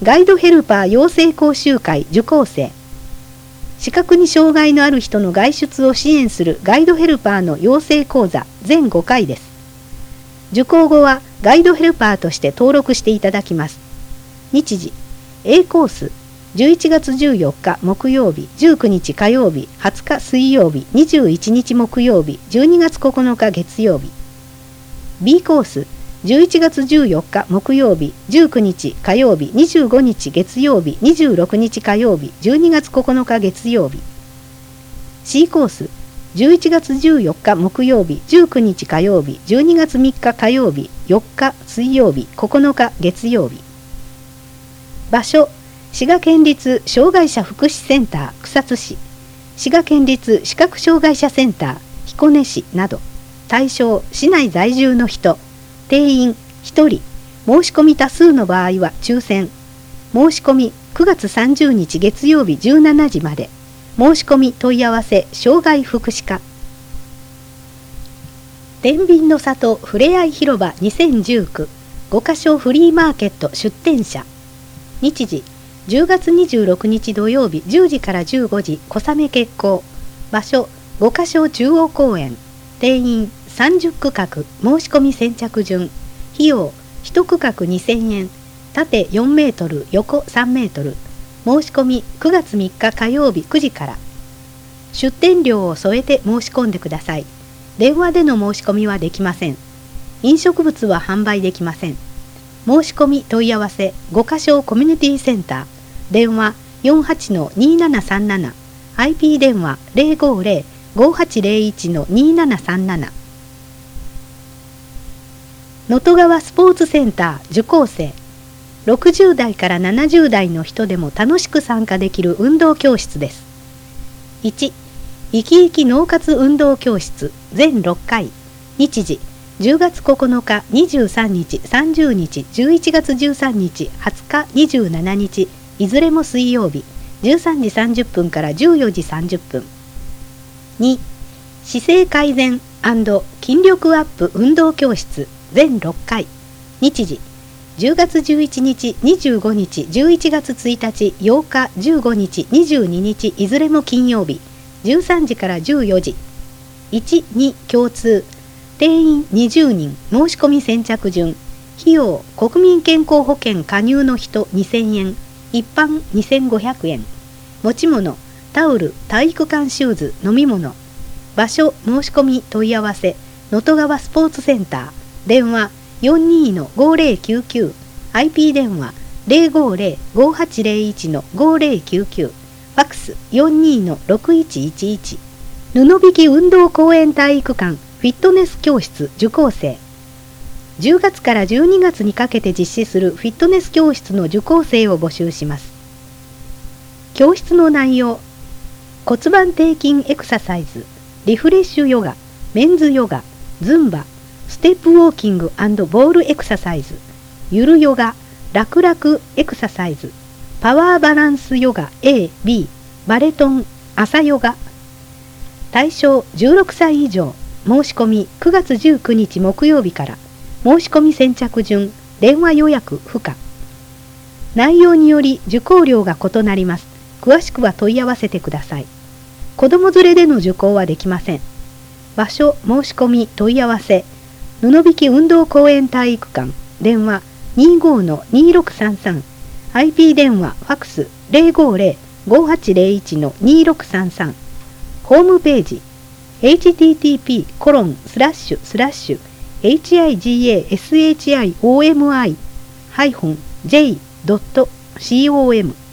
ガイドヘルパー養成講習会受講生。視覚に障害のある人の外出を支援するガイドヘルパーの養成講座全5回です。受講後はガイドヘルパーとして登録していただきます。日時 A コース11月14日木曜日、19日火曜日、20日水曜日、21日木曜日、12月9日月曜日。B コース11月14日木曜日、19日火曜日、25日月曜日、26日火曜日、12月9日月曜日。C コース11月14日木曜日、19日火曜日、12月3日火曜日、4日水曜日、9日月曜日。場所滋賀県立障害者福祉センター草津市、滋賀県立視覚障害者センター彦根市など。対象市内在住の人、定員1人、申し込み多数の場合は抽選。申し込み9月30日月曜日17時まで。申し込み問い合わせ障害福祉課。天秤の里ふれあい広場2019 5カ所フリーマーケット出店者。日時10月26日土曜日10時から15時小雨決行。場所5カ所中央公園。定員30区画申し込み先着順。費用1区画2000円、縦4メートル横3メートル。申し込み9月3日火曜日9時から。出店料を添えて申し込んでください。電話での申し込みはできません。飲食物は販売できません。申し込み問い合わせ5カ所コミュニティセンター。電話 48-2737、 IP 電話 050-5801-2737。能登川スポーツセンター受講生。60代から70代の人でも楽しく参加できる運動教室です。1、生き生き脳活運動教室全6回。日時10月9日、23日、30日、11月13日、20日、27日、いずれも水曜日、13時30分から14時30分。2、姿勢改善&筋力アップ運動教室全6回。日時10月11日、25日、11月1日、8日、15日、22日、いずれも金曜日、13時から14時。1、2共通。定員20人、申し込み先着順。費用国民健康保険加入の人2000円、一般2500円。持ち物タオル、体育館シューズ、飲み物。場所申し込み問い合わせ能登川スポーツセンター。電話 42-5099、 IP 電話 050-5801-5099、ファックス 42-6111。布引運動公園体育館フィットネス教室受講生。10月から12月にかけて実施するフィットネス教室の受講生を募集します。教室の内容、骨盤底筋エクササイズ、リフレッシュヨガ、メンズヨガ、ズンバ、ステップウォーキング&ボールエクササイズ、ゆるヨガ、楽々エクササイズ、パワーバランスヨガ A、B、バレトン、朝ヨガ。対象16歳以上。申し込み9月19日木曜日から。申し込み先着順。電話予約不可。内容により受講料が異なります。詳しくは問い合わせてください。子ども連れでの受講はできません。場所申し込み問い合わせ布引運動公園体育館。電話 25-2633、 IP 電話ファックス 050-5801-2633。ホームページ http://higashomi-j.com